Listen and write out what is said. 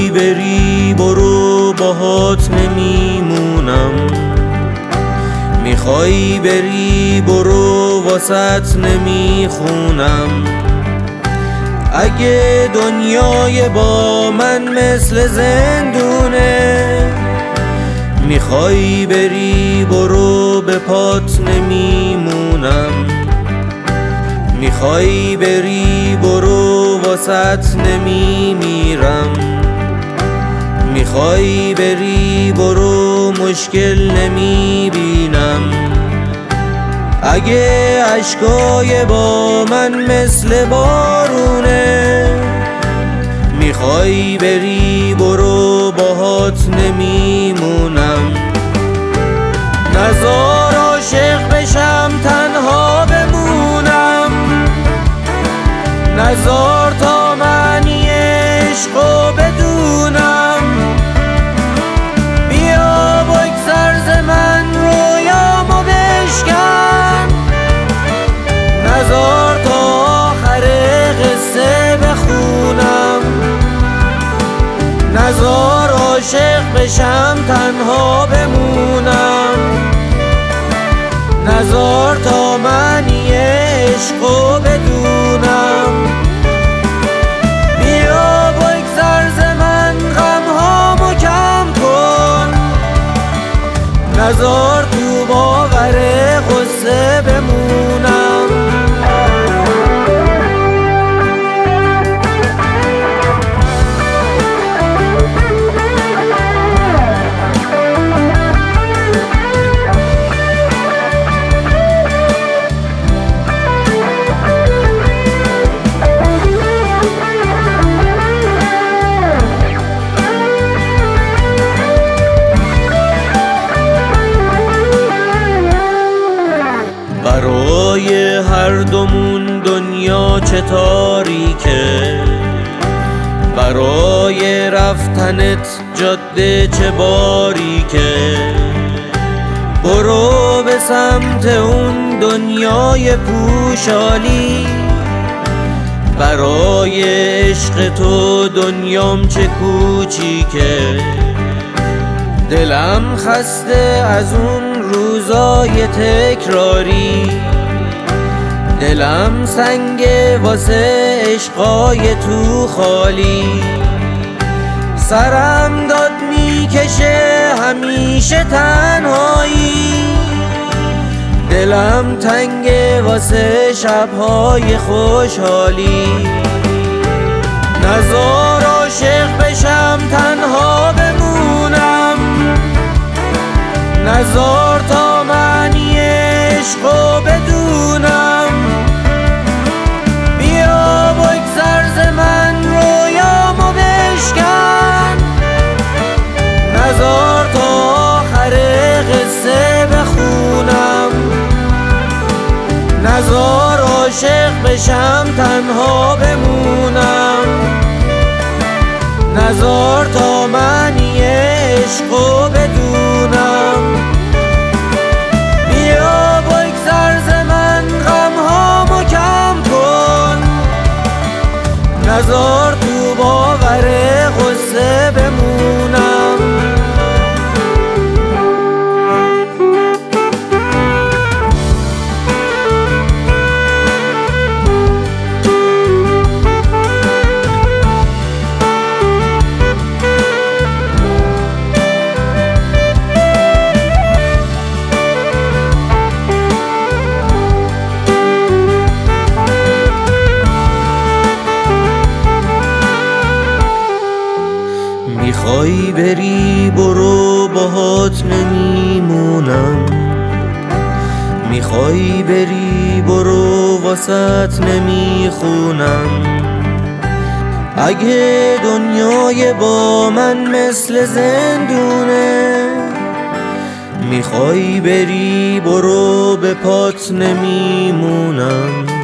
میخوای بری برو باهات نمیمونم، میخوای بری برو واسط نمیخونم. اگه دنیای با من مثل زندونه، میخوای بری برو به پات نمیمونم، میخوای بری برو واسط نمیمیرم، میخوای بری برو مشکل نمیبینم. اگه اشکای با من مثل بارونه، میخوای بری برو باهات نمیمونم. نزار عاشق بشم تنها بمونم، نزار تا معنی عشقو بدونم. بیا بگذر ز من رویامو بشکن، نزار تا آخر قصه بخونم. نزار عاشق بشم تنها بمونم، نزار تا معنی عشقو بدونم. بیا بگذر ز من غمهامو کم کن، نزار تو باور غصه بمونم. برای هر دومون دنیا چه تاریکه، برای رفتنت جاده چه باریکه. برو به سمت اون دنیای پوشالی، برای عشق تو دنیام چه کوچیکه. دلم خسته از اون روزای تکراری، دلم سنگه واسه عشقای تو خالی. سرم داد میکشه همیشه تنهایی، دلم تنگه واسه شبهای خوشحالی. نزار عاشق بشم تنها بمونم، نزار تا معنی عشقو بدونم. بیا بگذر ز من رویامو بشکن، نزار تا آخر قصه بخونم. نزار عاشق بشم تنها بمونم، نزار تا معنی عشقو بدونم. بیا بگذر ز من غمهامو کم کن، نزار تو باور غصه بمونم. میخوای بری برو باهات نمیمونم، میخوای بری برو واسط نمیخونم. اگه دنیای با من مثل زندونه، میخوای بری برو به پات نمیمونم.